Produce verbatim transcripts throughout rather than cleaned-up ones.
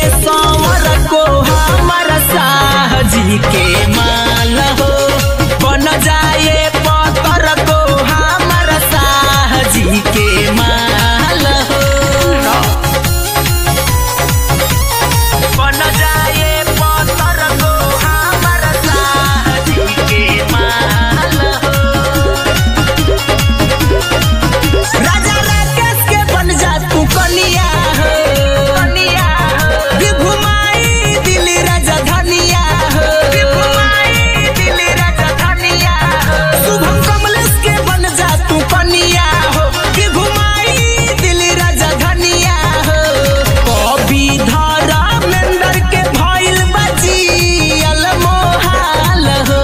संवर को हमर साहजी के माल हो बन जाए पतर को हमर साहजी के माल हो बन जाए पतर को हमर साहजी के माल हो राजा राकेश के बन जा तू कनिया हो कनिया घुमाई दिल्ली राजधानिया हो घुमाई दिल्ली राजधानिया शुभम कमलेश के बन जा तू कनिया हो घुमाई दिल्ली राजधानिया हो कभी धर्मेंद्र के भइल बजियल मोहाल हो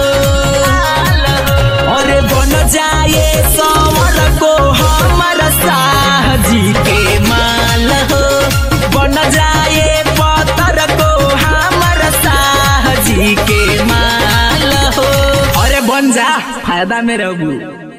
अरे बन जाए संवर को हमर साहजी के माल हो बन जाए पतर को हमर साहजी के माल हो अरे बन जा फायदा में रहू।